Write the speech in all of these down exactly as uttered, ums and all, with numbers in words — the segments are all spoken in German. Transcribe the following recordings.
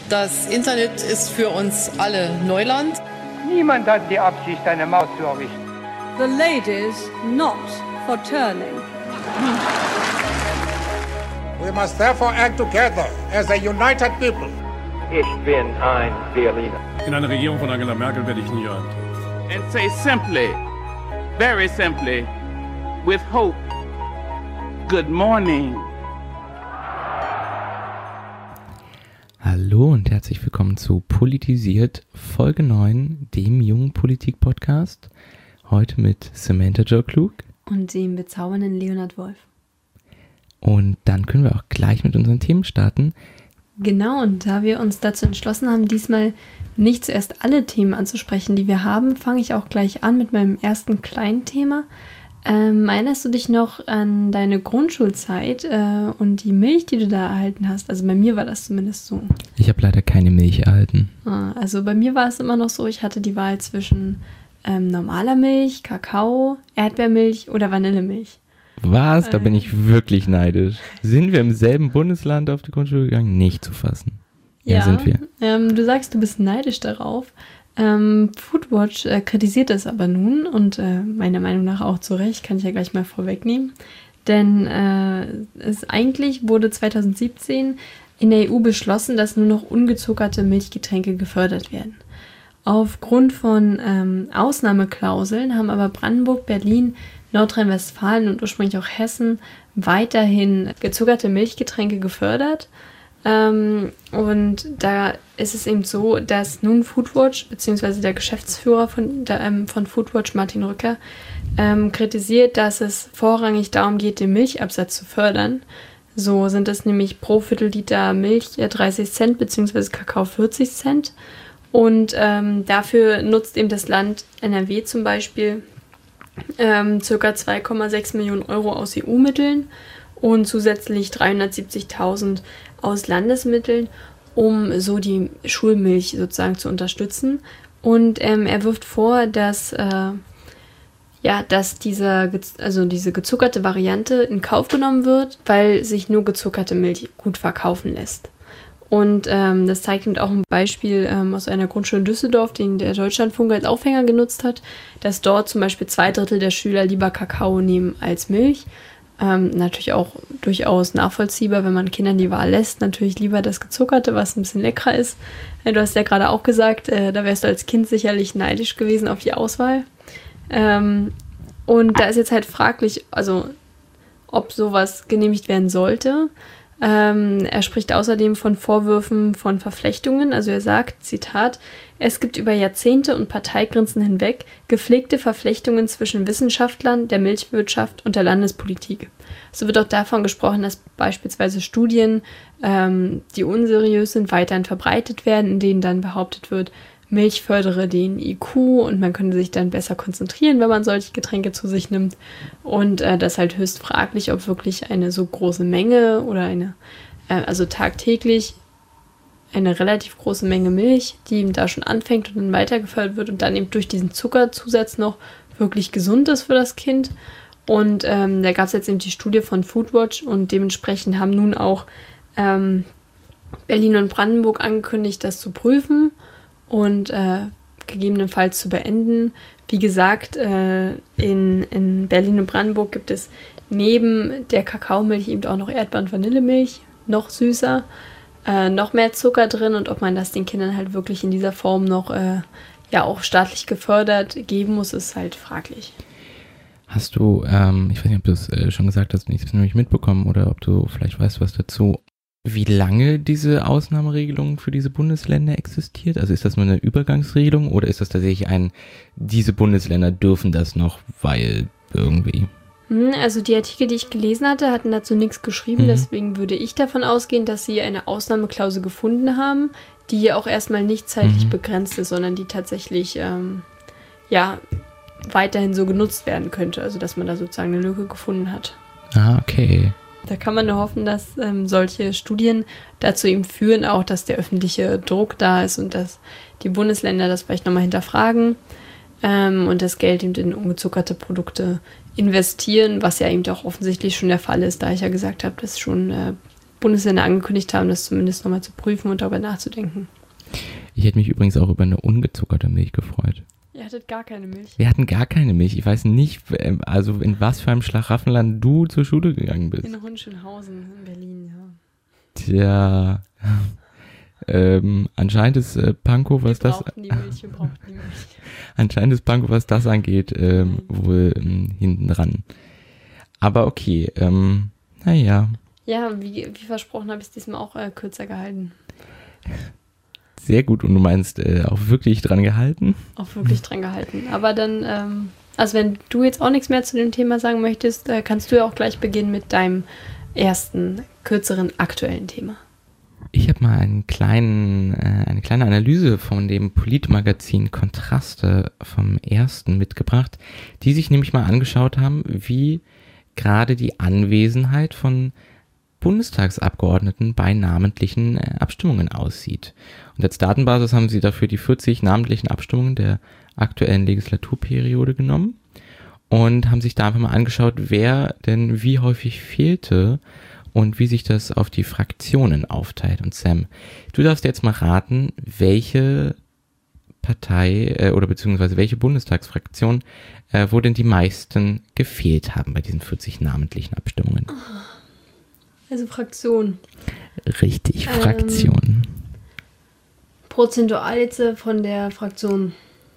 Das Internet ist für uns alle Neuland. Niemand hat die Absicht, eine Maut zu errichten. The ladies not for turning. We must therefore act together as a united people. Ich bin ein Berliner. In einer Regierung von Angela Merkel werde ich nie rein. And say simply, very simply, with hope, good morning. Hallo und herzlich willkommen zu Politisiert Folge neun, dem jungen Politik-Podcast. Heute mit Samantha Jo Klug. Und dem bezaubernden Leonhard Wolf. Und dann können wir auch gleich mit unseren Themen starten. Genau, und da wir uns dazu entschlossen haben, diesmal nicht zuerst alle Themen anzusprechen, die wir haben, fange ich auch gleich an mit meinem ersten kleinen Thema. Ähm, erinnerst du dich noch an deine Grundschulzeit äh, und die Milch, die du da erhalten hast? Also bei mir war das zumindest so. Ich habe leider keine Milch erhalten. Ah, also bei mir war es immer noch so, ich hatte die Wahl zwischen ähm, normaler Milch, Kakao, Erdbeermilch oder Vanillemilch. Was? Da bin ich wirklich neidisch. Sind wir im selben Bundesland auf die Grundschule gegangen? Nicht zu fassen. Ja, ja sind wir. Ähm, du sagst, du bist neidisch darauf. Ähm, Foodwatch äh, kritisiert das aber nun und äh, meiner Meinung nach auch zu Recht, kann ich ja gleich mal vorwegnehmen. Denn äh, es eigentlich wurde zwanzig siebzehn in der E U beschlossen, dass nur noch ungezuckerte Milchgetränke gefördert werden. Aufgrund von ähm, Ausnahmeklauseln haben aber Brandenburg, Berlin, Nordrhein-Westfalen und ursprünglich auch Hessen weiterhin gezuckerte Milchgetränke gefördert. Ähm, und da ist es eben so, dass nun Foodwatch, beziehungsweise der Geschäftsführer von, der, ähm, von Foodwatch, Martin Rücker, ähm, kritisiert, dass es vorrangig darum geht, den Milchabsatz zu fördern. So sind es nämlich pro Viertelliter Milch dreißig Cent, beziehungsweise Kakao vierzig Cent. Und ähm, dafür nutzt eben das Land N R W zum Beispiel ähm, ca. zwei Komma sechs Millionen Euro aus E U-Mitteln und zusätzlich dreihundertsiebzigtausend aus Landesmitteln, um so die Schulmilch sozusagen zu unterstützen. Und ähm, er wirft vor, dass, äh, ja, dass diese, also diese gezuckerte Variante in Kauf genommen wird, weil sich nur gezuckerte Milch gut verkaufen lässt. Und ähm, das zeigt eben auch ein Beispiel ähm, aus einer Grundschule in Düsseldorf, den der Deutschlandfunk als Aufhänger genutzt hat, dass dort zum Beispiel zwei Drittel der Schüler lieber Kakao nehmen als Milch. Ähm, natürlich auch durchaus nachvollziehbar, wenn man Kindern die Wahl lässt, natürlich lieber das Gezuckerte, was ein bisschen leckerer ist. Äh, du hast ja gerade auch gesagt, äh, da wärst du als Kind sicherlich neidisch gewesen auf die Auswahl. Ähm, und da ist jetzt halt fraglich, also ob sowas genehmigt werden sollte. Ähm, er spricht außerdem von Vorwürfen von Verflechtungen, also er sagt, Zitat, es gibt über Jahrzehnte und Parteigrenzen hinweg gepflegte Verflechtungen zwischen Wissenschaftlern, der Milchwirtschaft und der Landespolitik. So wird auch davon gesprochen, dass beispielsweise Studien, ähm, die unseriös sind, weiterhin verbreitet werden, in denen dann behauptet wird, Milch fördere den I Q und man könnte sich dann besser konzentrieren, wenn man solche Getränke zu sich nimmt. Und äh, das ist halt höchst fraglich, ob wirklich eine so große Menge oder eine, äh, also tagtäglich eine relativ große Menge Milch, die eben da schon anfängt und dann weitergefördert wird und dann eben durch diesen Zuckerzusatz noch wirklich gesund ist für das Kind. Und ähm, da gab es jetzt eben die Studie von Foodwatch und dementsprechend haben nun auch ähm, Berlin und Brandenburg angekündigt, das zu prüfen und äh, gegebenenfalls zu beenden. Wie gesagt, äh, in, in Berlin und Brandenburg gibt es neben der Kakaomilch eben auch noch Erdbeer- und Vanillemilch, noch süßer, äh, noch mehr Zucker drin und ob man das den Kindern halt wirklich in dieser Form noch äh, ja auch staatlich gefördert geben muss, ist halt fraglich. Hast du, ähm, ich weiß nicht, ob du es äh, schon gesagt hast, ich habe es nämlich mitbekommen oder ob du vielleicht weißt was dazu, wie lange diese Ausnahmeregelung für diese Bundesländer existiert? Also ist das nur eine Übergangsregelung oder ist das tatsächlich ein, diese Bundesländer dürfen das noch, weil irgendwie? Also die Artikel, die ich gelesen hatte, hatten dazu nichts geschrieben, mhm. Deswegen würde ich davon ausgehen, dass sie eine Ausnahmeklausel gefunden haben, die auch erstmal nicht zeitlich mhm. begrenzt ist, sondern die tatsächlich ähm, ja weiterhin so genutzt werden könnte, also dass man da sozusagen eine Lücke gefunden hat. Ah, okay. Da kann man nur hoffen, dass ähm, solche Studien dazu eben führen, auch dass der öffentliche Druck da ist und dass die Bundesländer das vielleicht nochmal hinterfragen ähm, und das Geld eben in ungezuckerte Produkte investieren, was ja eben auch offensichtlich schon der Fall ist, da ich ja gesagt habe, dass schon äh, Bundesländer angekündigt haben, das zumindest nochmal zu prüfen und darüber nachzudenken. Ich hätte mich übrigens auch über eine ungezuckerte Milch gefreut. Ihr hattet gar keine Milch. Wir hatten gar keine Milch. Ich weiß nicht, also in was für einem Schlaraffenland du zur Schule gegangen bist. In Hohenschönhausen in Berlin, ja. Tja, ähm, anscheinend ist äh, Pankow, was wir das... brauchten die Milch, wir brauchten die Milch. Anscheinend ist Pankow, was das angeht, ähm, wohl ähm, hinten dran. Aber okay, ähm, naja. Ja, wie, wie versprochen habe ich es diesmal auch äh, kürzer gehalten. Sehr gut, und du meinst äh, auch wirklich dran gehalten? Auch wirklich dran gehalten. Aber dann, ähm, also wenn du jetzt auch nichts mehr zu dem Thema sagen möchtest, äh, kannst du ja auch gleich beginnen mit deinem ersten, kürzeren, aktuellen Thema. Ich habe mal einen kleinen, äh, eine kleine Analyse von dem Politmagazin Kontraste vom ersten mitgebracht, die sich nämlich mal angeschaut haben, wie gerade die Anwesenheit von Bundestagsabgeordneten bei namentlichen äh, Abstimmungen aussieht. Und als Datenbasis haben sie dafür die vierzig namentlichen Abstimmungen der aktuellen Legislaturperiode genommen und haben sich da einfach mal angeschaut, wer denn wie häufig fehlte und wie sich das auf die Fraktionen aufteilt. Und Sam, du darfst jetzt mal raten, welche Partei äh, oder beziehungsweise welche Bundestagsfraktion äh, wo denn die meisten gefehlt haben bei diesen vierzig namentlichen Abstimmungen. Also Fraktion. Richtig, Ähm, Fraktion. Prozentual jetzt äh, von der Fraktion.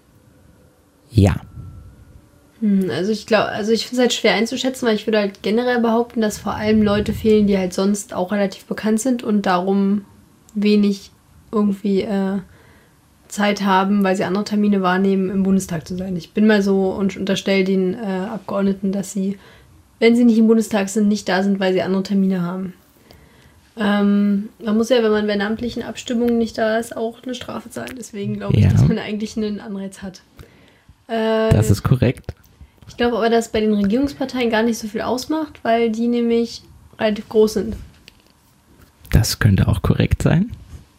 Ja. Hm, also ich glaube, also ich finde es halt schwer einzuschätzen, weil ich würde halt generell behaupten, dass vor allem Leute fehlen, die halt sonst auch relativ bekannt sind und darum wenig irgendwie äh, Zeit haben, weil sie andere Termine wahrnehmen, im Bundestag zu sein. Ich bin mal so und unterstelle den äh, Abgeordneten, dass sie, wenn sie nicht im Bundestag sind, nicht da sind, weil sie andere Termine haben. Ähm, man muss ja, wenn man bei namentlichen Abstimmungen nicht da ist, auch eine Strafe zahlen. Deswegen glaube ich, Ja. dass man eigentlich einen Anreiz hat. Äh, Das ist korrekt. Ich glaube aber, dass bei den Regierungsparteien gar nicht so viel ausmacht, weil die nämlich relativ groß sind. Das könnte auch korrekt sein.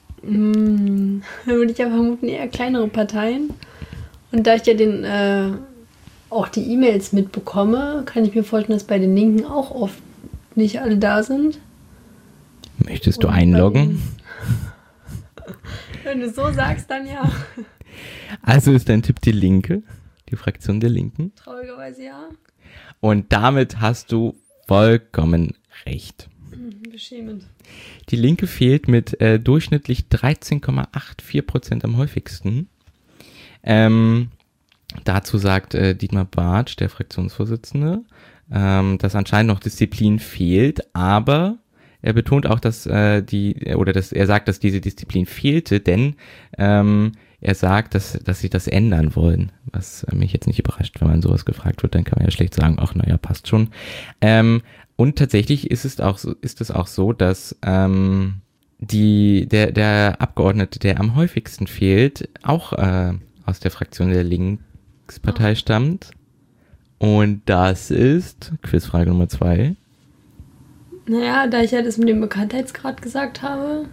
Hm, dann würde ich aber vermuten, eher kleinere Parteien. Und da ich ja den, äh, auch die E-Mails mitbekomme, kann ich mir vorstellen, dass bei den Linken auch oft nicht alle da sind. Möchtest du Und einloggen? bei den- Wenn du so sagst, dann ja. Also ist dein Tipp die Linke, die Fraktion der Linken. Traurigerweise ja. Und damit hast du vollkommen recht. Hm, beschämend. Die Linke fehlt mit äh, durchschnittlich dreizehn Komma vierundachtzig Prozent am häufigsten. Ähm, dazu sagt äh, Dietmar Bartsch, der Fraktionsvorsitzende, ähm, dass anscheinend noch Disziplin fehlt, aber er betont auch, dass äh, die, oder dass er sagt, dass diese Disziplin fehlte, denn ähm, er sagt, dass, dass sie das ändern wollen, was mich jetzt nicht überrascht, wenn man sowas gefragt wird, dann kann man ja schlecht sagen, ach naja, passt schon. Ähm, und tatsächlich ist es auch so, ist es auch so, dass ähm, die, der, der Abgeordnete, der am häufigsten fehlt, auch äh, aus der Fraktion der Linkspartei stammt. Und das ist, Quizfrage Nummer zwei. Naja, da ich ja das mit dem Bekanntheitsgrad gesagt habe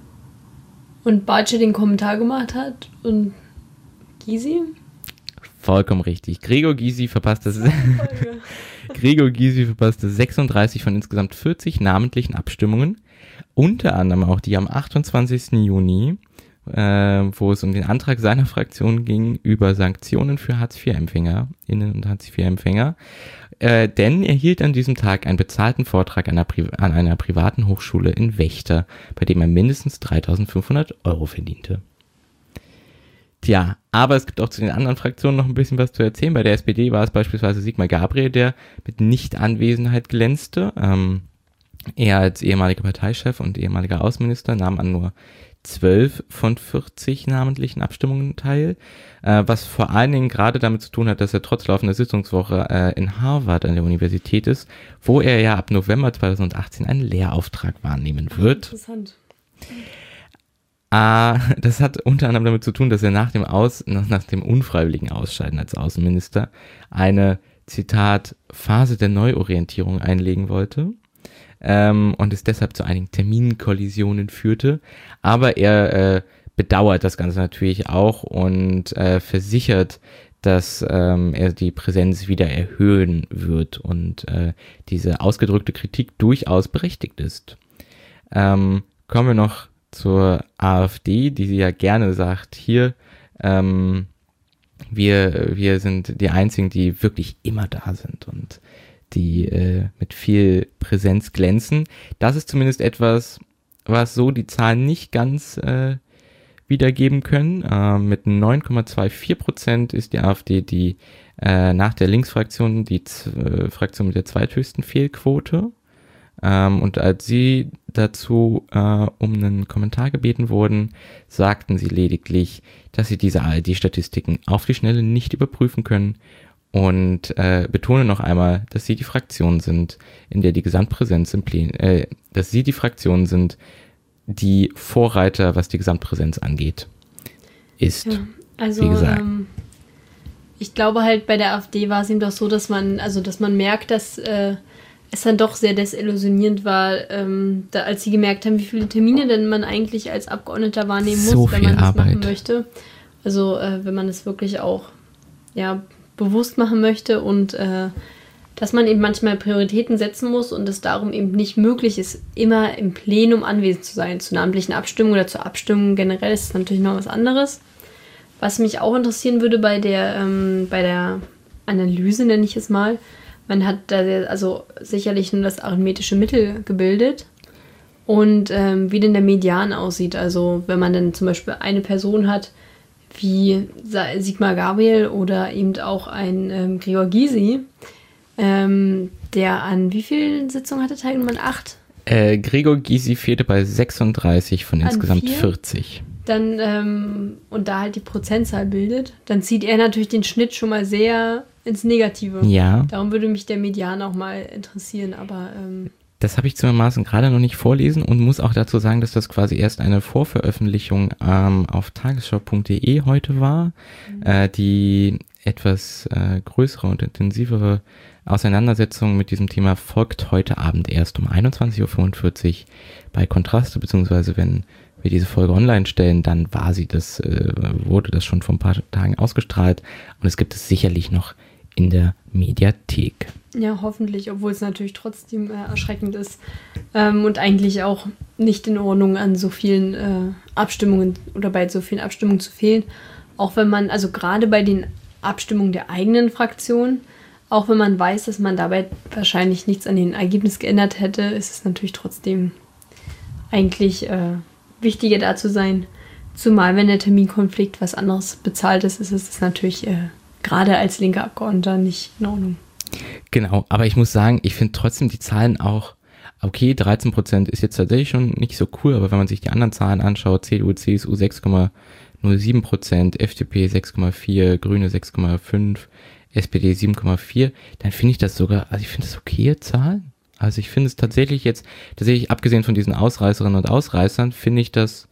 und Bartsch den Kommentar gemacht hat und Gysi. Vollkommen richtig. Gregor Gysi verpasste, Gregor Gysi verpasste sechsunddreißig von insgesamt vierzig namentlichen Abstimmungen. Unter anderem auch die am achtundzwanzigsten Juni, äh, wo es um den Antrag seiner Fraktion ging über Sanktionen für Hartz-vier-EmpfängerInnen und Hartz-vier-Empfänger. Äh, denn er hielt an diesem Tag einen bezahlten Vortrag an einer, Pri- an einer privaten Hochschule in Wächter, bei dem er mindestens dreitausendfünfhundert Euro verdiente. Tja, aber es gibt auch zu den anderen Fraktionen noch ein bisschen was zu erzählen. Bei der S P D war es beispielsweise Sigmar Gabriel, der mit Nichtanwesenheit glänzte. Ähm, er als ehemaliger Parteichef und ehemaliger Außenminister nahm an nur zwölf von vierzig namentlichen Abstimmungen teil, äh, was vor allen Dingen gerade damit zu tun hat, dass er trotz laufender Sitzungswoche äh, in Harvard an der Universität ist, wo er ja ab November zweitausendachtzehn einen Lehrauftrag wahrnehmen wird. Interessant. Ah, das hat unter anderem damit zu tun, dass er nach dem Aus, nach, nach dem unfreiwilligen Ausscheiden als Außenminister eine, Zitat, Phase der Neuorientierung einlegen wollte. Ähm, und es deshalb zu einigen Terminkollisionen führte. Aber er äh, bedauert das Ganze natürlich auch und äh, versichert, dass ähm, er die Präsenz wieder erhöhen wird und äh, diese ausgedrückte Kritik durchaus berechtigt ist. Ähm, kommen wir noch zur AfD, die sie ja gerne sagt, hier, ähm, wir, wir sind die Einzigen, die wirklich immer da sind und die äh, mit viel Präsenz glänzen. Das ist zumindest etwas, was so die Zahlen nicht ganz äh, wiedergeben können. Äh, mit neun Komma vierundzwanzig Prozent ist die AfD die äh, nach der Linksfraktion die Z- äh, Fraktion mit der zweithöchsten Fehlquote. Ähm, und als sie dazu äh, um einen Kommentar gebeten wurden, sagten sie lediglich, dass sie diese A R D-Statistiken auf die Schnelle nicht überprüfen können und äh, betone noch einmal, dass sie die Fraktion sind, in der die Gesamtpräsenz im Plen, äh, dass sie die Fraktion sind, die Vorreiter, was die Gesamtpräsenz angeht, ist. Ja, also wie gesagt. Ähm, ich glaube halt bei der AfD war es eben doch so, dass man, also dass man merkt, dass äh, es dann doch sehr desillusionierend war, ähm, da, als sie gemerkt haben, wie viele Termine denn man eigentlich als Abgeordneter wahrnehmen muss, so wenn man das Arbeit. machen möchte. Also äh, wenn man es wirklich auch ja, bewusst machen möchte und äh, dass man eben manchmal Prioritäten setzen muss und es darum eben nicht möglich ist, immer im Plenum anwesend zu sein. Zu namentlichen Abstimmungen oder zur Abstimmung generell ist es natürlich noch was anderes. Was mich auch interessieren würde bei der, ähm, bei der Analyse, nenne ich es mal, man hat da also sicherlich nur das arithmetische Mittel gebildet und ähm, wie denn der Median aussieht. Also wenn man dann zum Beispiel eine Person hat, wie Sigmar Gabriel oder eben auch ein ähm, Gregor Gysi, ähm, der an wie vielen Sitzungen hatte teilgenommen? Acht? Äh, Gregor Gysi fehlte bei sechsunddreißig von An insgesamt vier? vierzig. Dann, ähm, und da halt die Prozentzahl bildet, dann zieht er natürlich den Schnitt schon mal sehr ins Negative. Ja. Darum würde mich der Median auch mal interessieren, aber ähm, Das habe ich zugegebenermaßen gerade noch nicht vorlesen und muss auch dazu sagen, dass das quasi erst eine Vorveröffentlichung ähm, auf tagesschau punkt de heute war, mhm. äh, die etwas äh, größere und intensivere Auseinandersetzung mit diesem Thema folgt heute Abend erst um einundzwanzig Uhr fünfundvierzig bei Kontraste, beziehungsweise wenn wir diese Folge online stellen, dann war sie das, äh, wurde das schon vor ein paar Tagen ausgestrahlt und es gibt es sicherlich noch in der Mediathek. ja, hoffentlich, obwohl es natürlich trotzdem äh, erschreckend ist ähm, und eigentlich auch nicht in Ordnung, an so vielen äh, Abstimmungen oder bei so vielen Abstimmungen zu fehlen. Auch wenn man, also gerade bei den Abstimmungen der eigenen Fraktion, auch wenn man weiß, dass man dabei wahrscheinlich nichts an den Ergebnissen geändert hätte, ist es natürlich trotzdem eigentlich äh, wichtiger da zu sein. Zumal wenn der Terminkonflikt was anderes bezahlt ist, ist es natürlich äh, gerade als linker Abgeordneter nicht in Ordnung. Genau, aber ich muss sagen, ich finde trotzdem die Zahlen auch, okay, dreizehn Prozent ist jetzt tatsächlich schon nicht so cool, aber wenn man sich die anderen Zahlen anschaut, C D U, C S U sechs Komma null sieben Prozent, F D P sechs Komma vier, Grüne sechs Komma fünf, S P D sieben Komma vier, dann finde ich das sogar, also ich finde das okaye Zahlen. Also ich finde es tatsächlich jetzt, tatsächlich abgesehen von diesen Ausreißerinnen und Ausreißern, finde ich das,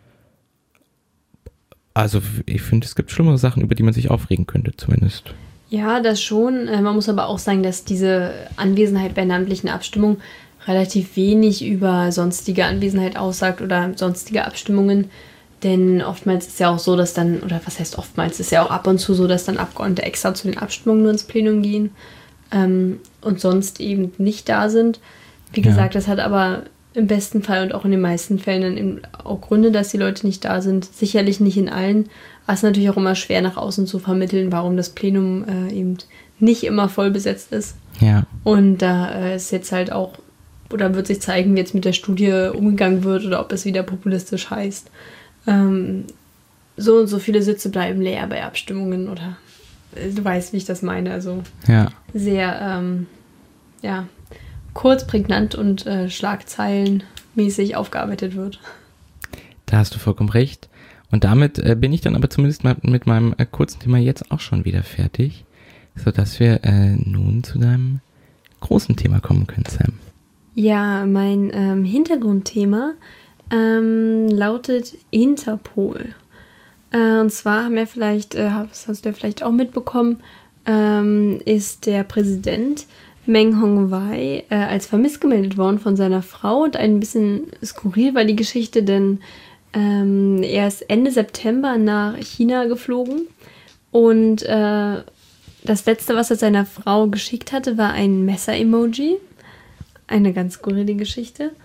also ich finde, es gibt schlimmere Sachen, über die man sich aufregen könnte zumindest. Ja, das schon. Man muss aber auch sagen, dass diese Anwesenheit bei namentlichen Abstimmungen relativ wenig über sonstige Anwesenheit aussagt oder sonstige Abstimmungen. Denn oftmals ist ja auch so, dass dann, oder was heißt oftmals, ist ja auch ab und zu so, dass dann Abgeordnete extra zu den Abstimmungen nur ins Plenum gehen ähm, und sonst eben nicht da sind. Wie Ja. gesagt, das hat aber im besten Fall und auch in den meisten Fällen dann eben auch Gründe, dass die Leute nicht da sind. Sicherlich nicht in allen. Aber es ist natürlich auch immer schwer nach außen zu vermitteln, warum das Plenum äh, eben nicht immer voll besetzt ist. Ja. Und da äh, ist jetzt halt auch, oder wird sich zeigen, wie jetzt mit der Studie umgegangen wird oder ob es wieder populistisch heißt. Ähm, so und so viele Sitze bleiben leer bei Abstimmungen oder äh, du weißt, wie ich das meine. Also Ja. sehr, ähm, ja, kurz, prägnant und äh, schlagzeilenmäßig aufgearbeitet wird. Da hast du vollkommen recht. Und damit äh, bin ich dann aber zumindest mal mit meinem äh, kurzen Thema jetzt auch schon wieder fertig, sodass wir äh, nun zu deinem großen Thema kommen können, Sam. Ja, mein ähm, Hintergrundthema ähm, lautet Interpol. Äh, und zwar haben wir vielleicht, äh, das hast du ja vielleicht auch mitbekommen, ähm, ist der Präsident Meng Hongwei äh, als vermisst gemeldet worden von seiner Frau. Und ein bisschen skurril war die Geschichte, denn ähm, er ist Ende September nach China geflogen und äh, das Letzte, was er seiner Frau geschickt hatte, war ein Messer-Emoji. Eine ganz skurrile Geschichte.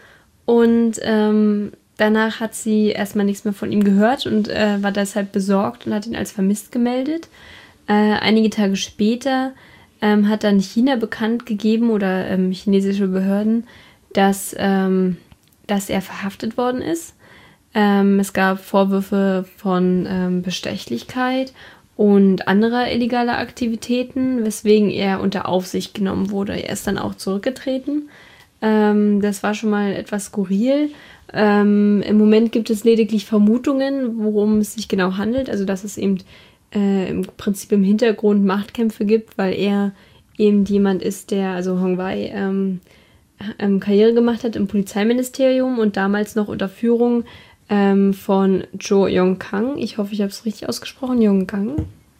Und ähm, danach hat sie erstmal nichts mehr von ihm gehört und äh, war deshalb besorgt und hat ihn als vermisst gemeldet. Äh, einige Tage später ähm, hat dann China bekannt gegeben oder ähm, chinesische Behörden, dass, ähm, dass er verhaftet worden ist. Ähm, es gab Vorwürfe von ähm, Bestechlichkeit und anderer illegaler Aktivitäten, weswegen er unter Aufsicht genommen wurde. Er ist dann auch zurückgetreten. Ähm, das war schon mal etwas skurril. Ähm, im Moment gibt es lediglich Vermutungen, worum es sich genau handelt. Also dass es eben äh, im Prinzip im Hintergrund Machtkämpfe gibt, weil er eben jemand ist, der, also Hong Wei, ähm, ähm, Karriere gemacht hat im Polizeiministerium und damals noch unter Führung ähm, von Zhou Yongkang. Ich hoffe, ich habe es richtig ausgesprochen, Yongkang.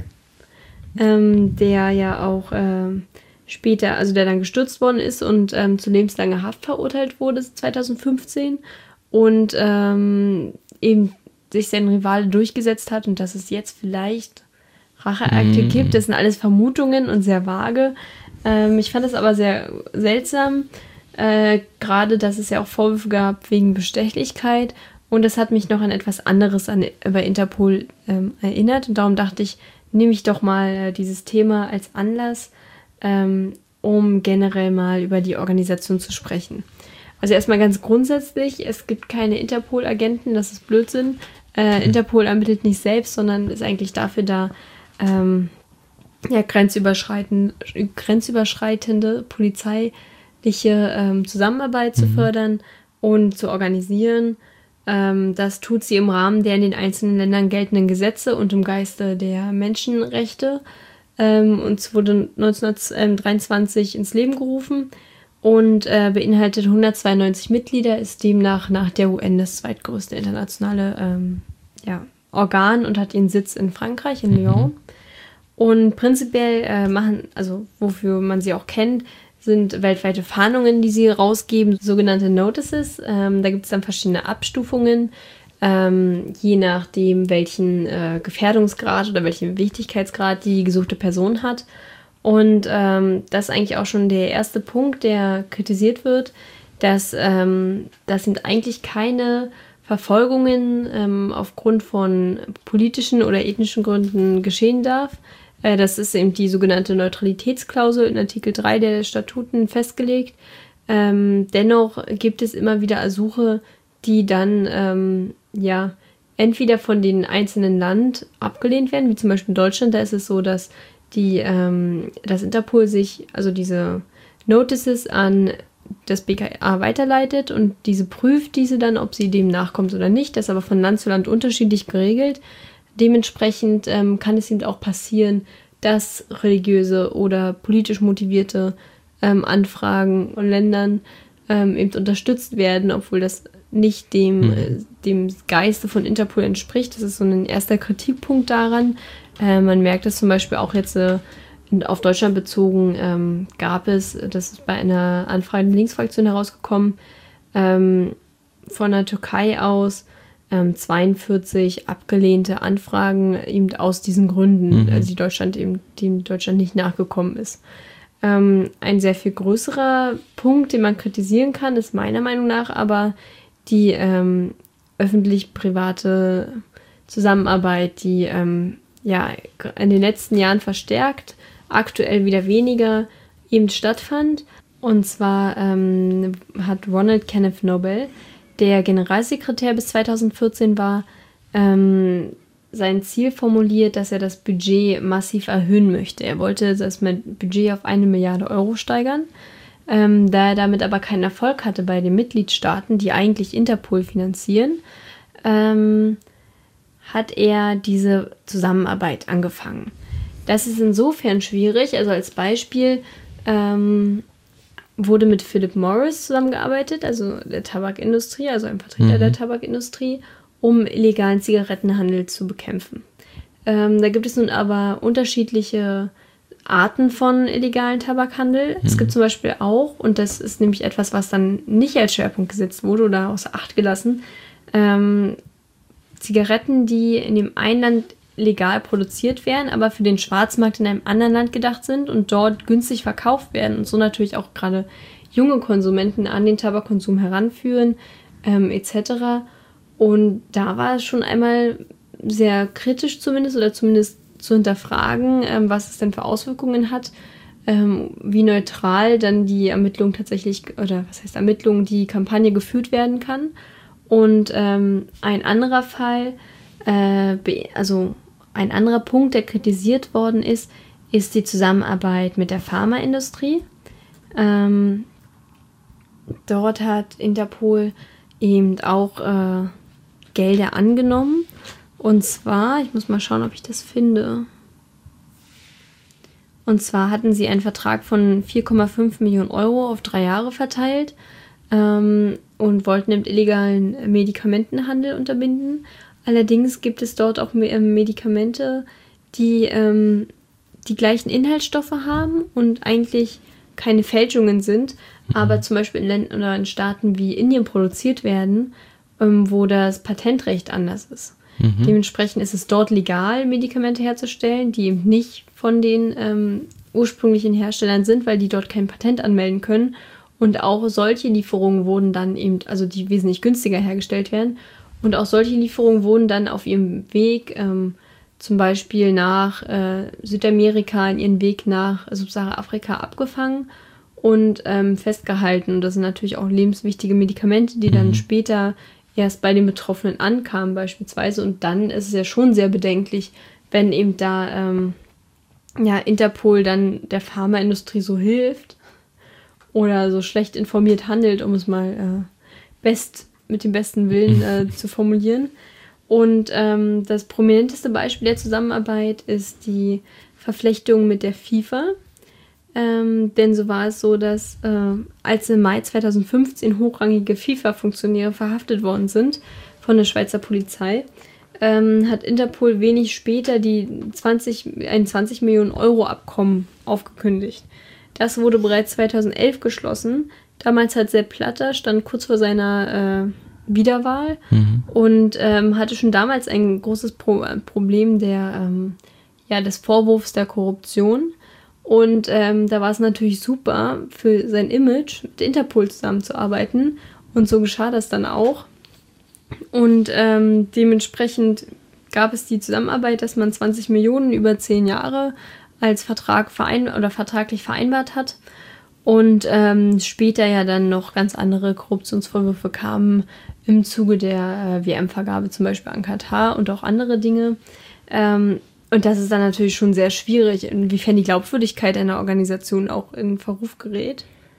Ähm, der ja auch ähm, später, also der dann gestürzt worden ist und ähm, zu lebenslanger Haft verurteilt wurde zwanzig fünfzehn und ähm, eben sich sein Rivale durchgesetzt hat und dass es jetzt vielleicht Racheakte mm. gibt. Das sind alles Vermutungen und sehr vage. Ähm, ich fand es aber sehr seltsam, äh, gerade, dass es ja auch Vorwürfe gab wegen Bestechlichkeit und das hat mich noch an etwas anderes an, über Interpol ähm, erinnert und darum dachte ich, nehme ich doch mal äh, dieses Thema als Anlass, Ähm, um generell mal über die Organisation zu sprechen. Also erstmal ganz grundsätzlich, es gibt keine Interpol-Agenten, das ist Blödsinn. Äh, Interpol ermittelt nicht selbst, sondern ist eigentlich dafür da, ähm, ja, grenzüberschreitend, grenzüberschreitende polizeiliche ähm, Zusammenarbeit zu fördern und zu organisieren. Ähm, das tut sie im Rahmen der in den einzelnen Ländern geltenden Gesetze und im Geiste der Menschenrechte. Ähm, und es wurde neunzehnhundertdreiundzwanzig ins Leben gerufen und äh, beinhaltet hundertzweiundneunzig Mitglieder, ist demnach nach der U N das zweitgrößte internationale ähm, ja, Organ und hat ihren Sitz in Frankreich, in Lyon. Und prinzipiell äh, machen, also wofür man sie auch kennt, sind weltweite Fahndungen, die sie rausgeben, sogenannte Notices. Ähm, da gibt es dann verschiedene Abstufungen, Ähm, je nachdem, welchen äh, Gefährdungsgrad oder welchen Wichtigkeitsgrad die gesuchte Person hat. Und ähm, das ist eigentlich auch schon der erste Punkt, der kritisiert wird, dass ähm, das sind eigentlich keine Verfolgungen ähm, aufgrund von politischen oder ethnischen Gründen geschehen darf. Äh, das ist eben die sogenannte Neutralitätsklausel in Artikel drei der Statuten festgelegt. Ähm, dennoch gibt es immer wieder Ersuche, die dann ähm, ja entweder von den einzelnen Land abgelehnt werden, wie zum Beispiel in Deutschland. Da ist es so, dass die ähm, das Interpol sich, also diese Notices an das B K A weiterleitet und diese prüft diese dann, ob sie dem nachkommt oder nicht. Das ist aber von Land zu Land unterschiedlich geregelt. Dementsprechend ähm, kann es eben auch passieren, dass religiöse oder politisch motivierte ähm, Anfragen von Ländern ähm, eben unterstützt werden, obwohl das nicht dem, mhm. äh, dem Geiste von Interpol entspricht. Das ist so ein erster Kritikpunkt daran. Äh, man merkt es zum Beispiel auch jetzt äh, auf Deutschland bezogen, ähm, gab es, das ist bei einer Anfrage der Linksfraktion herausgekommen, ähm, von der Türkei aus ähm, zweiundvierzig abgelehnte Anfragen eben aus diesen Gründen, mhm. also die Deutschland eben, dem Deutschland nicht nachgekommen ist. Ähm, ein sehr viel größerer Punkt, den man kritisieren kann, ist meiner Meinung nach aber die ähm, öffentlich-private Zusammenarbeit, die ähm, ja in den letzten Jahren verstärkt, aktuell wieder weniger eben stattfand. Und zwar ähm, hat Ronald Kenneth Nobel, der Generalsekretär bis zweitausendvierzehn war, ähm, sein Ziel formuliert, dass er das Budget massiv erhöhen möchte. Er wollte das Budget auf eine Milliarde Euro steigern. Ähm, da er damit aber keinen Erfolg hatte bei den Mitgliedstaaten, die eigentlich Interpol finanzieren, ähm, hat er diese Zusammenarbeit angefangen. Das ist insofern schwierig, also als Beispiel ähm, wurde mit Philip Morris zusammengearbeitet, also der Tabakindustrie, also ein Vertreter mhm. der Tabakindustrie, um illegalen Zigarettenhandel zu bekämpfen. Ähm, da gibt es nun aber unterschiedliche Arten von illegalen Tabakhandel. Mhm. Es gibt zum Beispiel auch, und das ist nämlich etwas, was dann nicht als Schwerpunkt gesetzt wurde oder außer Acht gelassen, ähm, Zigaretten, die in dem einen Land legal produziert werden, aber für den Schwarzmarkt in einem anderen Land gedacht sind und dort günstig verkauft werden und so natürlich auch gerade junge Konsumenten an den Tabakkonsum heranführen, ähm, et cetera. Und da war es schon einmal sehr kritisch zumindest oder zumindest zu hinterfragen, ähm, was es denn für Auswirkungen hat, ähm, wie neutral dann die Ermittlung tatsächlich, oder was heißt Ermittlung, die Kampagne geführt werden kann. Und ähm, ein anderer Fall, äh, be- also ein anderer Punkt, der kritisiert worden ist, ist die Zusammenarbeit mit der Pharmaindustrie. Ähm, dort hat Interpol eben auch äh, Gelder angenommen. Und zwar, ich muss mal schauen, ob ich das finde. Und zwar hatten sie einen Vertrag von vier Komma fünf Millionen Euro auf drei Jahre verteilt ähm, und wollten den illegalen Medikamentenhandel unterbinden. Allerdings gibt es dort auch Medikamente, die ähm, die gleichen Inhaltsstoffe haben und eigentlich keine Fälschungen sind, mhm. aber zum Beispiel in Ländern oder in Staaten wie Indien produziert werden, ähm, wo das Patentrecht anders ist. Mhm. Dementsprechend ist es dort legal, Medikamente herzustellen, die eben nicht von den ähm, ursprünglichen Herstellern sind, weil die dort kein Patent anmelden können. Und auch solche Lieferungen wurden dann eben, also die wesentlich günstiger hergestellt werden. Und auch solche Lieferungen wurden dann auf ihrem Weg, ähm, zum Beispiel nach äh, Südamerika, in ihren Weg nach Subsahara-Afrika abgefangen und ähm, festgehalten. Und das sind natürlich auch lebenswichtige Medikamente, die dann mhm. später erst bei den Betroffenen ankamen beispielsweise. Und dann ist es ja schon sehr bedenklich, wenn eben da ähm, ja, Interpol dann der Pharmaindustrie so hilft oder so schlecht informiert handelt, um es mal äh, best, mit dem besten Willen äh, zu formulieren. Und ähm, das prominenteste Beispiel der Zusammenarbeit ist die Verflechtung mit der FIFA. Ähm, denn so war es so, dass äh, als im Mai zweitausendfünfzehn hochrangige FIFA-Funktionäre verhaftet worden sind von der Schweizer Polizei, ähm, hat Interpol wenig später die zwanzig, ein zwanzig Millionen Euro Abkommen aufgekündigt. Das wurde bereits zweitausendelf geschlossen. Damals hat Sepp Blatter, stand kurz vor seiner äh, Wiederwahl mhm. und ähm, hatte schon damals ein großes Pro- Problem der, ähm, ja, des Vorwurfs der Korruption. Und ähm, da war es natürlich super für sein Image, mit Interpol zusammenzuarbeiten. Und so geschah das dann auch. Und ähm, dementsprechend gab es die Zusammenarbeit, dass man zwanzig Millionen über zehn Jahre als Vertrag verein- oder vertraglich vereinbart hat. Und ähm, später ja dann noch ganz andere Korruptionsvorwürfe kamen im Zuge der äh, W M-Vergabe zum Beispiel an Katar und auch andere Dinge. Ähm, Und das ist dann natürlich schon sehr schwierig, inwiefern die Glaubwürdigkeit einer Organisation auch in Verruf gerät.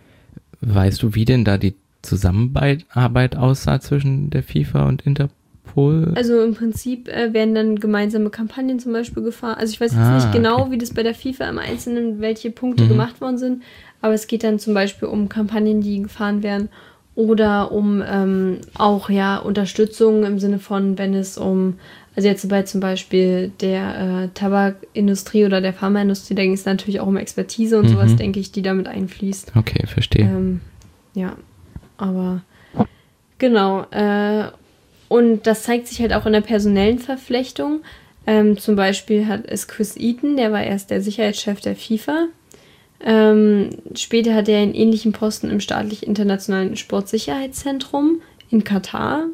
Weißt du, wie denn da die Zusammenarbeit aussah zwischen der FIFA und Interpol? Also im Prinzip äh, werden dann gemeinsame Kampagnen zum Beispiel gefahren. Also ich weiß jetzt ah, nicht genau, okay. wie das bei der FIFA im Einzelnen, welche Punkte mhm. gemacht gemacht worden sind, aber es geht dann zum Beispiel um Kampagnen, die gefahren werden oder um ähm, auch ja Unterstützung im Sinne von, wenn es um Also jetzt bei zum Beispiel der äh, Tabakindustrie oder der Pharmaindustrie, da ging es natürlich auch um Expertise und mhm. sowas, denke ich, die damit einfließt. Okay, verstehe. Ähm, ja, aber genau. Äh, und das zeigt sich halt auch in der personellen Verflechtung. Ähm, zum Beispiel hat es Chris Eaton, der war erst der Sicherheitschef der FIFA. Ähm, später hat er einen ähnlichen Posten im staatlich-internationalen Sportsicherheitszentrum in Katar.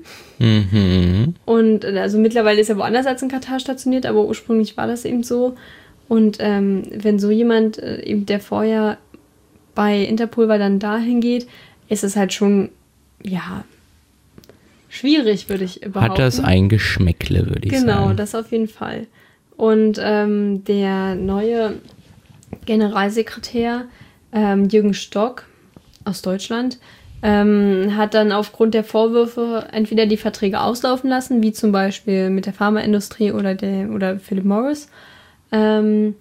Mhm. Und also mittlerweile ist er woanders als in Katar stationiert, aber ursprünglich war das eben so. Und ähm, wenn so jemand, äh, eben der vorher bei Interpol war, dann dahin geht, ist es halt schon, ja, schwierig, würde ich behaupten. Hat das ein Geschmäckle, würde ich genau, sagen. Genau, das auf jeden Fall. Und ähm, der neue Generalsekretär ähm, Jürgen Stock aus Deutschland Ähm, hat dann aufgrund der Vorwürfe entweder die Verträge auslaufen lassen, wie zum Beispiel mit der Pharmaindustrie oder, der, oder Philip Morris, ähm,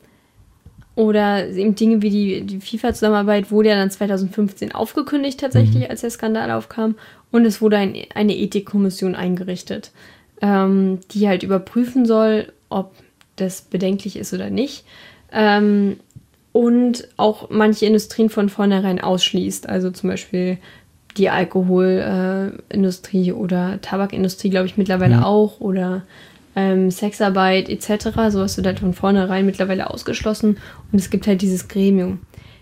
oder eben Dinge wie die, die FIFA-Zusammenarbeit wurde ja dann zweitausendfünfzehn aufgekündigt tatsächlich, mhm. als der Skandal aufkam, und es wurde ein, eine Ethikkommission eingerichtet, ähm, die halt überprüfen soll, ob das bedenklich ist oder nicht. Ähm, und auch manche Industrien von vornherein ausschließt, also zum Beispiel die Alkoholindustrie äh, oder Tabakindustrie, glaube ich, mittlerweile mhm. auch, oder ähm, Sexarbeit et cetera. Sowas wird halt von vornherein mittlerweile ausgeschlossen, und es gibt halt dieses Gremium.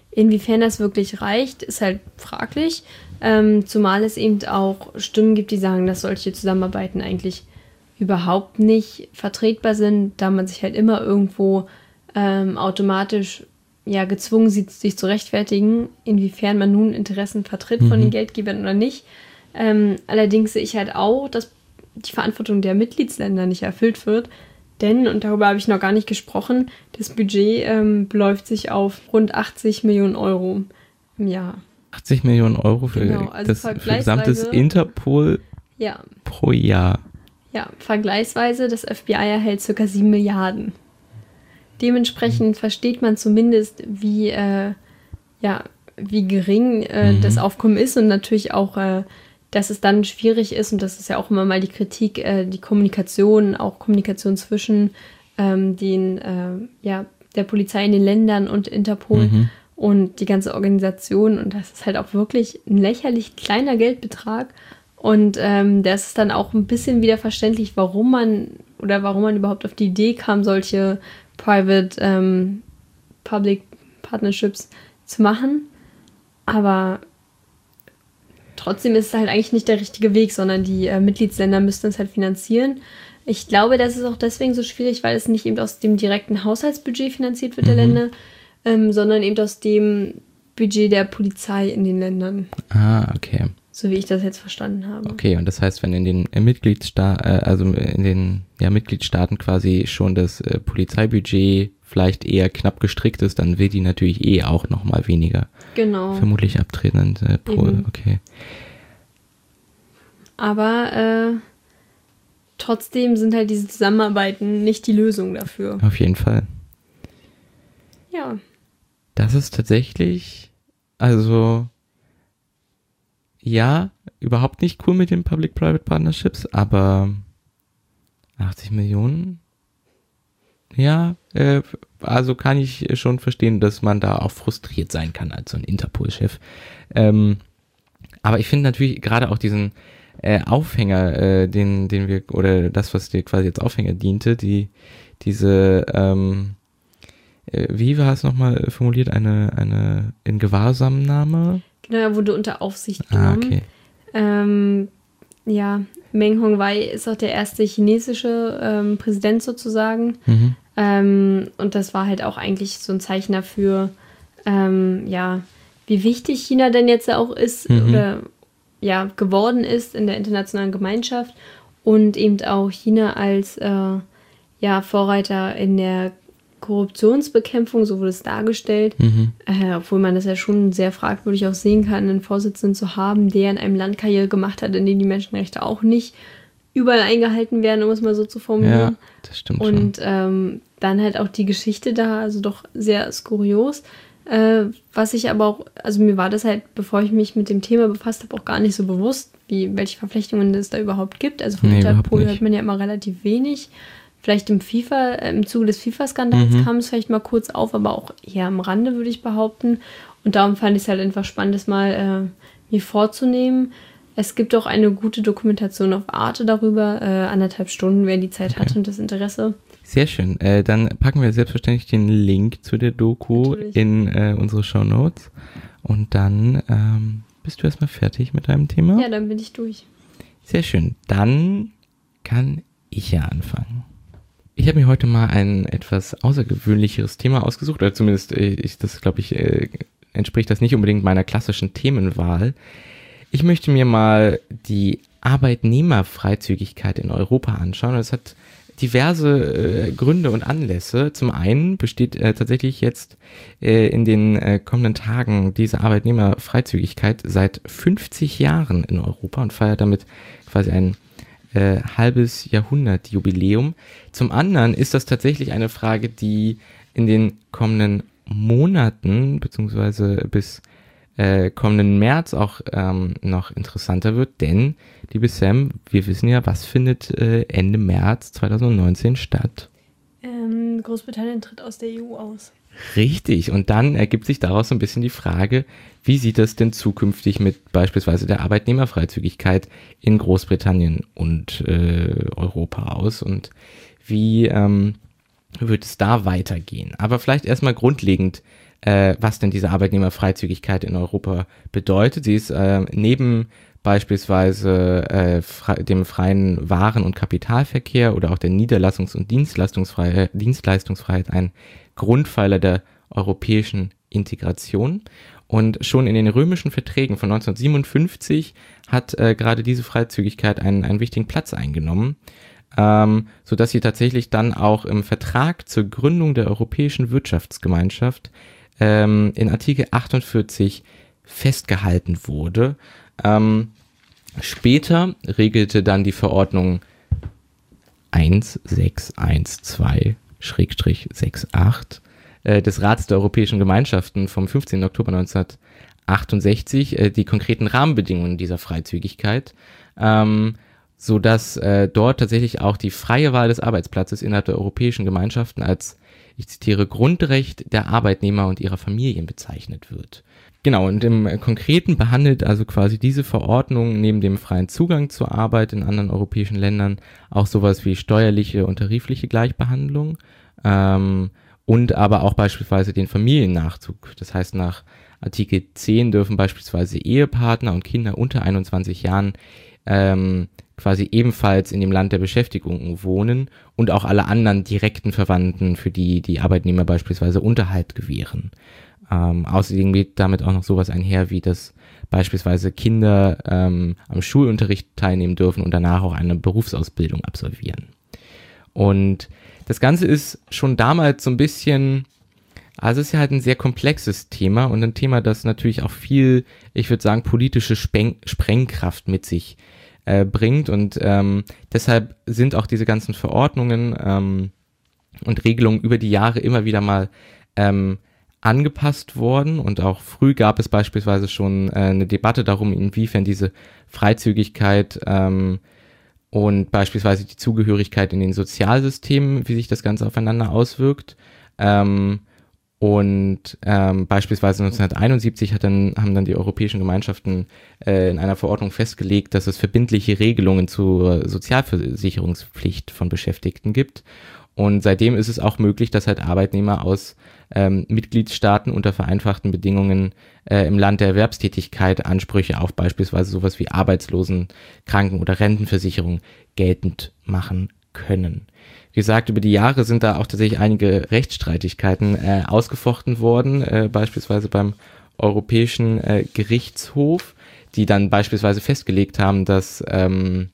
Inwiefern das wirklich reicht, ist halt fraglich, ähm, zumal es eben auch Stimmen gibt, die sagen, dass solche Zusammenarbeiten eigentlich überhaupt nicht vertretbar sind, da man sich halt immer irgendwo ähm, automatisch ja gezwungen sieht, sich zu rechtfertigen, inwiefern man nun Interessen vertritt von Mhm. den Geldgebern oder nicht. Ähm, allerdings sehe ich halt auch, dass die Verantwortung der Mitgliedsländer nicht erfüllt wird, denn, und darüber habe ich noch gar nicht gesprochen, das Budget ähm, beläuft sich auf rund achtzig Millionen Euro im Jahr. achtzig Millionen Euro für Genau, also das für gesamtes vergleichsweise- Interpol Ja, pro Jahr. ja, vergleichsweise, das F B I erhält ca. sieben Milliarden. Dementsprechend versteht man zumindest, wie, äh, ja, wie gering äh, Mhm. das Aufkommen ist und natürlich auch, äh, dass es dann schwierig ist, und das ist ja auch immer mal die Kritik, äh, die Kommunikation, auch Kommunikation zwischen ähm, den, äh, ja, der Polizei in den Ländern und Interpol Mhm. und die ganze Organisation. Und das ist halt auch wirklich ein lächerlich kleiner Geldbetrag. Und ähm, das ist dann auch ein bisschen wieder verständlich, warum man oder warum man überhaupt auf die Idee kam, solche Private ähm, Public Partnerships zu machen. Aber trotzdem ist es halt eigentlich nicht der richtige Weg, sondern die äh, Mitgliedsländer müssten es halt finanzieren. Ich glaube, das ist auch deswegen so schwierig, weil es nicht eben aus dem direkten Haushaltsbudget finanziert wird der Mhm. Länder, ähm, sondern eben aus dem Budget der Polizei in den Ländern, Ah, okay. so wie ich das jetzt verstanden habe. Okay, und das heißt, wenn in den äh, Mitgliedstaaten, äh, also in den ja, Mitgliedstaaten quasi schon das äh, Polizeibudget vielleicht eher knapp gestrickt ist, dann will die natürlich eh auch nochmal weniger Genau. vermutlich abtreten. Und, äh, pro, Eben. okay. Aber äh, trotzdem sind halt diese Zusammenarbeiten nicht die Lösung dafür. Auf jeden Fall. Ja. Das ist tatsächlich, also ja, überhaupt nicht cool mit den Public-Private Partnerships, aber achtzig Millionen? Ja, äh, also kann ich schon verstehen, dass man da auch frustriert sein kann als so ein Interpol-Chef. Ähm, aber ich finde natürlich gerade auch diesen äh, Aufhänger, äh, den, den wir, oder das, was dir quasi als Aufhänger diente, die, diese, ähm, äh, wie war es nochmal formuliert, eine, eine Ingewahrsamnahme? Genau, er wurde unter Aufsicht Ah, genommen. okay. Ähm, ja, Meng Hongwei ist auch der erste chinesische ähm, Präsident sozusagen. Mhm. Ähm, und das war halt auch eigentlich so ein Zeichen dafür, ähm, ja, wie wichtig China denn jetzt auch ist Mhm. oder ja, geworden ist in der internationalen Gemeinschaft und eben auch China als äh, ja, Vorreiter in der Korruptionsbekämpfung, so wurde es dargestellt, Mhm. äh, obwohl man das ja schon sehr fragwürdig auch sehen kann, einen Vorsitzenden zu haben, der in einem Land Karriere gemacht hat, in dem die Menschenrechte auch nicht überall eingehalten werden, um es mal so zu formulieren. Ja, das stimmt schon. Und ähm, dann halt auch die Geschichte da, also doch sehr skurios. Äh, was ich aber auch, also mir war das halt, bevor ich mich mit dem Thema befasst habe, auch gar nicht so bewusst, wie welche Verflechtungen es da überhaupt gibt. Also von Nee, Interpol überhaupt nicht. hört man ja immer relativ wenig. Vielleicht im FIFA, äh, im Zuge des FIFA-Skandals Mhm. kam es vielleicht mal kurz auf, aber auch eher am Rande, würde ich behaupten. Und darum fand ich es halt einfach spannend, das mal äh, mir vorzunehmen. Es gibt auch eine gute Dokumentation auf Arte darüber, äh, anderthalb Stunden, wer die Zeit hat und das Interesse. Sehr schön. Äh, dann packen wir selbstverständlich den Link zu der Doku Natürlich. in äh, unsere Shownotes. Und dann ähm, bist du erstmal fertig mit deinem Thema. Ja, dann bin ich durch. Sehr schön. Dann kann ich ja anfangen. Ich habe mir heute mal ein etwas außergewöhnlicheres Thema ausgesucht, oder zumindest, äh, ich, das glaube ich, äh, entspricht das nicht unbedingt meiner klassischen Themenwahl. Ich möchte mir mal die Arbeitnehmerfreizügigkeit in Europa anschauen. Das hat diverse äh, Gründe und Anlässe. Zum einen besteht äh, tatsächlich jetzt äh, in den äh, kommenden Tagen diese Arbeitnehmerfreizügigkeit seit fünfzig Jahren in Europa und feiert damit quasi ein äh, halbes Jahrhundert Jubiläum. Zum anderen ist das tatsächlich eine Frage, die in den kommenden Monaten beziehungsweise bis äh, kommenden März auch ähm, noch interessanter wird, denn, liebe Sam, wir wissen ja, was findet äh, Ende März zweitausendneunzehn statt? Ähm, Großbritannien tritt aus der E U aus. Richtig, und dann ergibt sich daraus so ein bisschen die Frage, wie sieht das denn zukünftig mit beispielsweise der Arbeitnehmerfreizügigkeit in Großbritannien und äh, Europa aus und wie ähm, wird es da weitergehen? Aber vielleicht erstmal grundlegend, äh, was denn diese Arbeitnehmerfreizügigkeit in Europa bedeutet. Sie ist äh, neben beispielsweise äh, fre- dem freien Waren- und Kapitalverkehr oder auch der Niederlassungs- und Dienstleistungsfreiheit, Dienstleistungsfreiheit ein Grundpfeiler der europäischen Integration. Und schon in den römischen Verträgen von neunzehnhundertsiebenundfünfzig hat äh, gerade diese Freizügigkeit einen, einen wichtigen Platz eingenommen, ähm, sodass sie tatsächlich dann auch im Vertrag zur Gründung der Europäischen Wirtschaftsgemeinschaft ähm, in Artikel achtundvierzig festgehalten wurde. Ähm, später regelte dann die Verordnung sechshundertzwölf Schrägstrich achtundsiebzig des Rats der Europäischen Gemeinschaften vom fünfzehnten Oktober neunzehnhundertachtundsechzig äh, die konkreten Rahmenbedingungen dieser Freizügigkeit, ähm, sodass äh, dort tatsächlich auch die freie Wahl des Arbeitsplatzes innerhalb der Europäischen Gemeinschaften als, ich zitiere, Grundrecht der Arbeitnehmer und ihrer Familien bezeichnet wird. Genau, und im Konkreten behandelt also quasi diese Verordnung neben dem freien Zugang zur Arbeit in anderen europäischen Ländern auch sowas wie steuerliche und tarifliche Gleichbehandlung, ähm, und aber auch beispielsweise den Familiennachzug. Das heißt, nach Artikel zehn dürfen beispielsweise Ehepartner und Kinder unter einundzwanzig Jahren ähm, quasi ebenfalls in dem Land der Beschäftigung wohnen und auch alle anderen direkten Verwandten, für die die Arbeitnehmer beispielsweise Unterhalt gewähren. Ähm, außerdem geht damit auch noch sowas einher, wie dass beispielsweise Kinder ähm, am Schulunterricht teilnehmen dürfen und danach auch eine Berufsausbildung absolvieren. Und das Ganze ist schon damals so ein bisschen, also es ist ja halt ein sehr komplexes Thema und ein Thema, das natürlich auch viel, ich würde sagen, politische Speng- Sprengkraft mit sich äh, bringt und ähm, deshalb sind auch diese ganzen Verordnungen ähm, und Regelungen über die Jahre immer wieder mal ähm, angepasst worden und auch früh gab es beispielsweise schon äh, eine Debatte darum, inwiefern diese Freizügigkeit ähm, und beispielsweise die Zugehörigkeit in den Sozialsystemen, wie sich das Ganze aufeinander auswirkt. Ähm, und ähm, beispielsweise neunzehnhunderteinundsiebzig hat dann, haben dann die europäischen Gemeinschaften äh, in einer Verordnung festgelegt, dass es verbindliche Regelungen zur Sozialversicherungspflicht von Beschäftigten gibt. Und seitdem ist es auch möglich, dass halt Arbeitnehmer aus ähm, Mitgliedstaaten unter vereinfachten Bedingungen äh, im Land der Erwerbstätigkeit Ansprüche auf beispielsweise sowas wie Arbeitslosen-, Kranken- oder Rentenversicherung geltend machen können. Wie gesagt, über die Jahre sind da auch tatsächlich einige Rechtsstreitigkeiten äh, ausgefochten worden, äh, beispielsweise beim Europäischen äh, Gerichtshof, die dann beispielsweise festgelegt haben, dass ähm,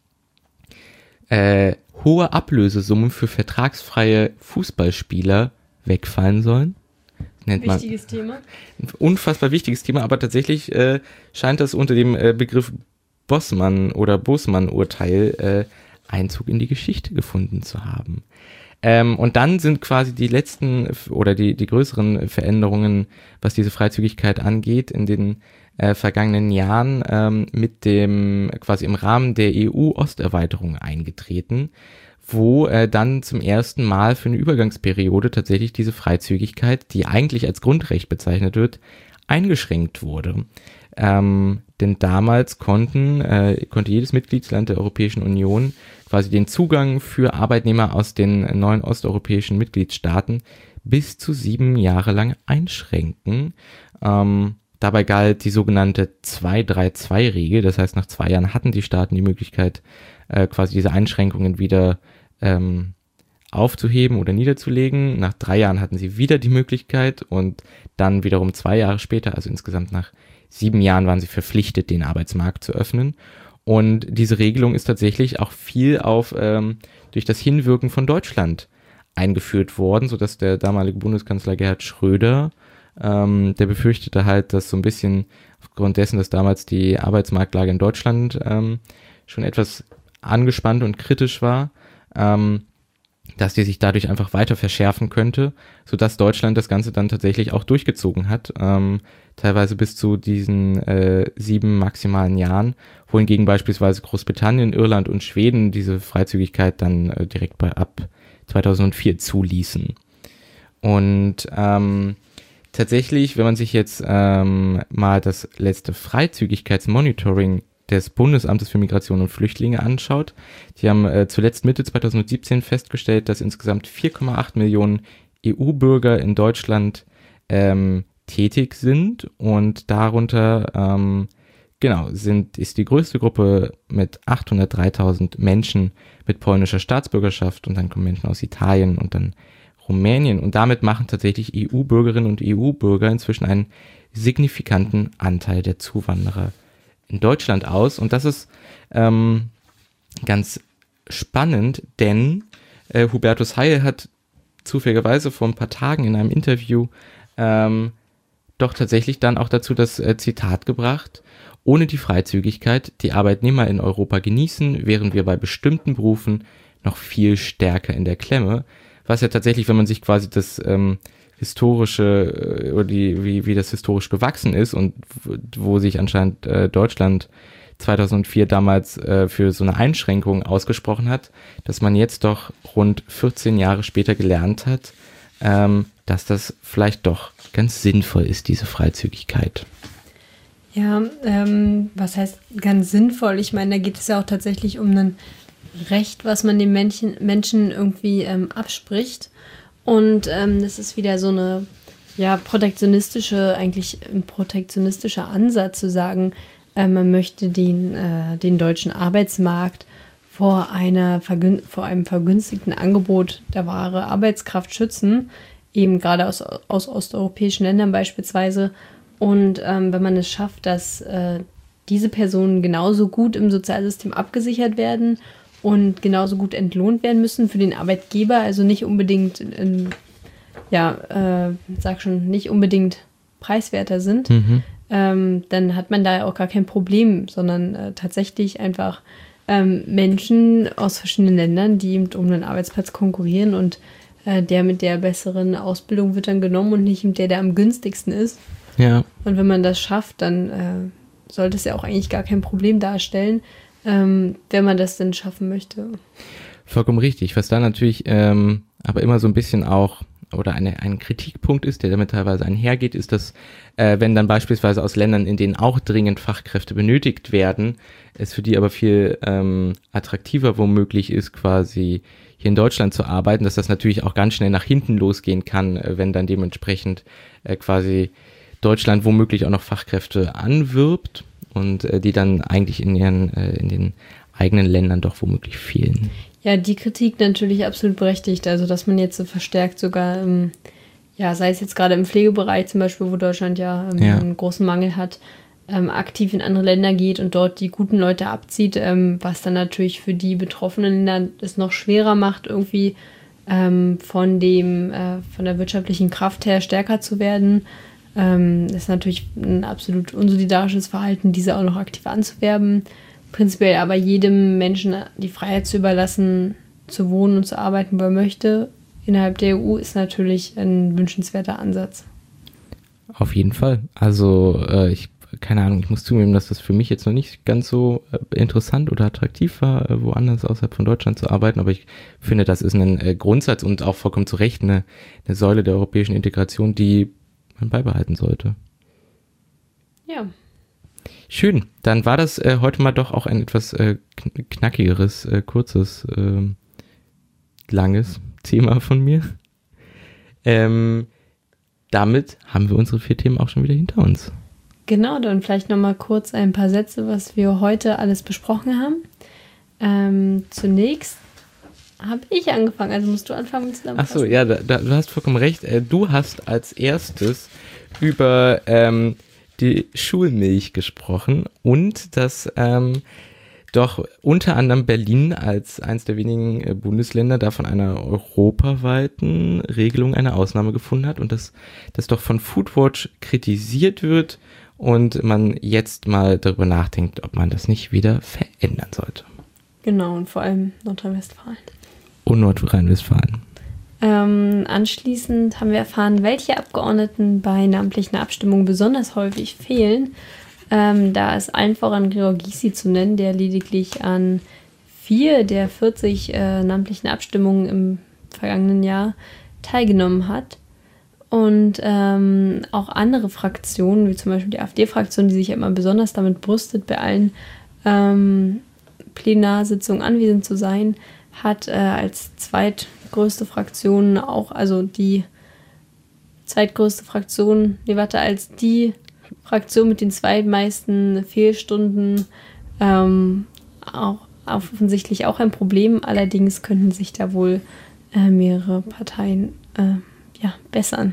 äh, hohe Ablösesummen für vertragsfreie Fußballspieler wegfallen sollen. Nennt man Wichtiges Thema. Ein unfassbar wichtiges Thema, aber tatsächlich äh, scheint das unter dem äh, Begriff Bossmann- oder Bosman-Urteil äh, Einzug in die Geschichte gefunden zu haben. Ähm, und dann sind quasi die letzten oder die, die größeren Veränderungen, was diese Freizügigkeit angeht, in den äh, vergangenen Jahren ähm, mit dem quasi im Rahmen der E U-Osterweiterung eingetreten, wo äh, dann zum ersten Mal für eine Übergangsperiode tatsächlich diese Freizügigkeit, die eigentlich als Grundrecht bezeichnet wird, eingeschränkt wurde. Ähm, denn damals konnten, äh, konnte jedes Mitgliedsland der Europäischen Union quasi den Zugang für Arbeitnehmer aus den neuen osteuropäischen Mitgliedstaaten bis zu sieben Jahre lang einschränken. Ähm, dabei galt die sogenannte zwei drei zwei Regel, das heißt, nach zwei Jahren hatten die Staaten die Möglichkeit, äh, quasi diese Einschränkungen wieder ähm, aufzuheben oder niederzulegen. Nach drei Jahren hatten sie wieder die Möglichkeit und dann wiederum zwei Jahre später, also insgesamt nach sieben Jahren, waren sie verpflichtet, den Arbeitsmarkt zu öffnen. Und diese Regelung ist tatsächlich auch viel auf ähm, durch das Hinwirken von Deutschland eingeführt worden, sodass der damalige Bundeskanzler Gerhard Schröder, ähm, der befürchtete halt, dass so ein bisschen aufgrund dessen, dass damals die Arbeitsmarktlage in Deutschland ähm, schon etwas angespannt und kritisch war, ähm, dass die sich dadurch einfach weiter verschärfen könnte, sodass Deutschland das Ganze dann tatsächlich auch durchgezogen hat, ähm, teilweise bis zu diesen äh, sieben maximalen Jahren, wohingegen beispielsweise Großbritannien, Irland und Schweden diese Freizügigkeit dann äh, direkt bei ab zweitausendvier zuließen. Und ähm, tatsächlich, wenn man sich jetzt ähm, mal das letzte Freizügigkeitsmonitoring des Bundesamtes für Migration und Flüchtlinge anschaut. Die haben äh, zuletzt Mitte zweitausendsiebzehn festgestellt, dass insgesamt vier Komma acht Millionen E U-Bürger in Deutschland ähm, tätig sind und darunter ähm, genau sind ist die größte Gruppe mit achthundertdreitausend Menschen mit polnischer Staatsbürgerschaft und dann kommen Menschen aus Italien und dann Rumänien und damit machen tatsächlich E U-Bürgerinnen und E U-Bürger inzwischen einen signifikanten Anteil der Zuwanderer in Deutschland aus und das ist ähm, ganz spannend, denn äh, Hubertus Heil hat zufälligerweise vor ein paar Tagen in einem Interview ähm, doch tatsächlich dann auch dazu das äh, Zitat gebracht: Ohne die Freizügigkeit, die Arbeitnehmer in Europa genießen, wären wir bei bestimmten Berufen noch viel stärker in der Klemme. Was ja tatsächlich, wenn man sich quasi das ähm, historische, äh, oder die, wie, wie das historisch gewachsen ist und w- wo sich anscheinend äh, Deutschland zweitausendvier damals äh, für so eine Einschränkung ausgesprochen hat, dass man jetzt doch rund vierzehn Jahre später gelernt hat, ähm, dass das vielleicht doch ganz sinnvoll ist, diese Freizügigkeit. Ja, ähm, was heißt ganz sinnvoll? Ich meine, da geht es ja auch tatsächlich um ein Recht, was man den Menschen, Menschen irgendwie ähm, abspricht. Und ähm, das ist wieder so eine ja, protektionistische, eigentlich ein protektionistischer Ansatz zu sagen, äh, man möchte den, äh, den deutschen Arbeitsmarkt vor, einer vergün- vor einem vergünstigten Angebot der wahre Arbeitskraft schützen, eben gerade aus, aus osteuropäischen Ländern beispielsweise. Und ähm, wenn man es schafft, dass äh, diese Personen genauso gut im Sozialsystem abgesichert werden und genauso gut entlohnt werden müssen für den Arbeitgeber, also nicht unbedingt, in, ja, äh, sag schon, nicht unbedingt preiswerter sind, mhm. ähm, dann hat man da auch gar kein Problem, sondern äh, tatsächlich einfach ähm, Menschen aus verschiedenen Ländern, die eben um einen Arbeitsplatz konkurrieren und äh, der mit der besseren Ausbildung wird dann genommen und nicht der, der am günstigsten ist. Ja. Und wenn man das schafft, dann äh, sollte es ja auch eigentlich gar kein Problem darstellen, ähm, wenn man das denn schaffen möchte. Vollkommen richtig. Was da natürlich ähm, aber immer so ein bisschen auch oder eine, ein Kritikpunkt ist, der damit teilweise einhergeht, ist, dass äh, wenn dann beispielsweise aus Ländern, in denen auch dringend Fachkräfte benötigt werden, es für die aber viel ähm, attraktiver womöglich ist, quasi hier in Deutschland zu arbeiten, dass das natürlich auch ganz schnell nach hinten losgehen kann, äh, wenn dann dementsprechend äh, quasi Deutschland womöglich auch noch Fachkräfte anwirbt und äh, die dann eigentlich in ihren äh, in den eigenen Ländern doch womöglich fehlen. Ja, die Kritik natürlich absolut berechtigt. Also, dass man jetzt so verstärkt sogar, ähm, ja, sei es jetzt gerade im Pflegebereich zum Beispiel, wo Deutschland ja, ähm, ja. einen großen Mangel hat, ähm, aktiv in andere Länder geht und dort die guten Leute abzieht, ähm, was dann natürlich für die betroffenen Länder es noch schwerer macht, irgendwie ähm, von dem, äh, von der wirtschaftlichen Kraft her stärker zu werden. Ähm, das ist natürlich ein absolut unsolidarisches Verhalten, diese auch noch aktiv anzuwerben. Prinzipiell aber jedem Menschen die Freiheit zu überlassen, zu wohnen und zu arbeiten, wo er möchte, innerhalb der E U, ist natürlich ein wünschenswerter Ansatz. Auf jeden Fall. Also äh, ich, keine Ahnung, ich muss zugeben, dass das für mich jetzt noch nicht ganz so äh, interessant oder attraktiv war, äh, woanders außerhalb von Deutschland zu arbeiten, aber ich finde, das ist ein äh, Grundsatz und auch vollkommen zu Recht eine, eine Säule der europäischen Integration, die man beibehalten sollte. Ja. Schön, dann war das äh, heute mal doch auch ein etwas äh, knackigeres, äh, kurzes, äh, langes Thema von mir. Ähm, damit haben wir unsere vier Themen auch schon wieder hinter uns. Genau, dann vielleicht nochmal kurz ein paar Sätze, was wir heute alles besprochen haben. Ähm, zunächst habe ich angefangen, also musst du anfangen mit Zusammenfassen. Achso, ja, da, da, du hast vollkommen recht. Äh, du hast als erstes über ähm, die Schulmilch gesprochen und dass ähm, doch unter anderem Berlin als eines der wenigen äh, Bundesländer da von einer europaweiten Regelung eine Ausnahme gefunden hat und dass das doch von Foodwatch kritisiert wird und man jetzt mal darüber nachdenkt, ob man das nicht wieder verändern sollte. Genau, und vor allem Nordrhein-Westfalen. Und Nordrhein-Westfalen. Ähm, anschließend haben wir erfahren, welche Abgeordneten bei namentlichen Abstimmungen besonders häufig fehlen. Ähm, da ist allen voran Gregor Gysi zu nennen, der lediglich an vier der vierzig äh, namentlichen Abstimmungen im vergangenen Jahr teilgenommen hat. Und ähm, auch andere Fraktionen, wie zum Beispiel die AfD-Fraktion, die sich ja immer besonders damit brüstet, bei allen ähm, Plenarsitzungen anwesend zu sein, hat äh, als zweitgrößte Fraktion auch, also die zweitgrößte Fraktion, nee, warte, als die Fraktion mit den zweitmeisten Fehlstunden ähm, auch offensichtlich auch ein Problem. Allerdings könnten sich da wohl äh, mehrere Parteien äh, ja, bessern.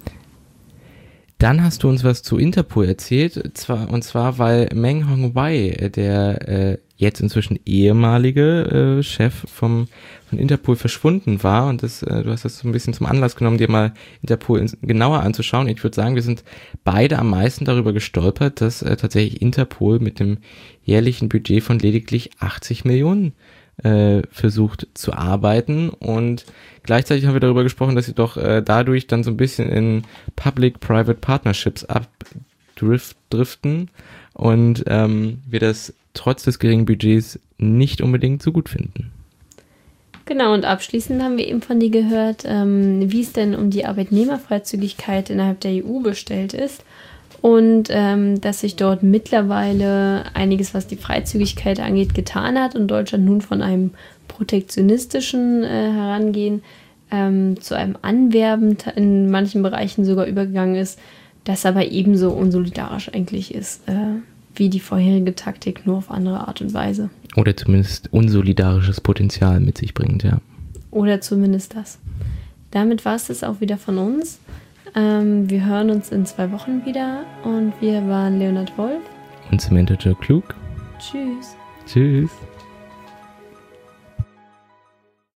Dann hast du uns was zu Interpol erzählt, zwar, und zwar, weil Meng Hongwei, der äh, jetzt inzwischen ehemalige äh, Chef vom, von Interpol, verschwunden war, und das, äh, du hast das so ein bisschen zum Anlass genommen, dir mal Interpol ins, genauer anzuschauen. Ich würde sagen, wir sind beide am meisten darüber gestolpert, dass äh, tatsächlich Interpol mit dem jährlichen Budget von lediglich achtzig Millionen äh, versucht zu arbeiten, und gleichzeitig haben wir darüber gesprochen, dass sie doch äh, dadurch dann so ein bisschen in Public-Private Partnerships abdriften und ähm, wir das trotz des geringen Budgets nicht unbedingt so gut finden. Genau, und abschließend haben wir eben von dir gehört, ähm, wie es denn um die Arbeitnehmerfreizügigkeit innerhalb der E U bestellt ist und ähm, dass sich dort mittlerweile einiges, was die Freizügigkeit angeht, getan hat und Deutschland nun von einem protektionistischen äh, Herangehen ähm, zu einem Anwerben in manchen Bereichen sogar übergegangen ist, das aber ebenso unsolidarisch eigentlich ist, äh, wie die vorherige Taktik, nur auf andere Art und Weise. Oder zumindest unsolidarisches Potenzial mit sich bringt, ja. Oder zumindest das. Damit war es das auch wieder von uns. Ähm, wir hören uns in zwei Wochen wieder und wir waren Leonhard Wolf und Samantha Jo Klug. Tschüss. Tschüss.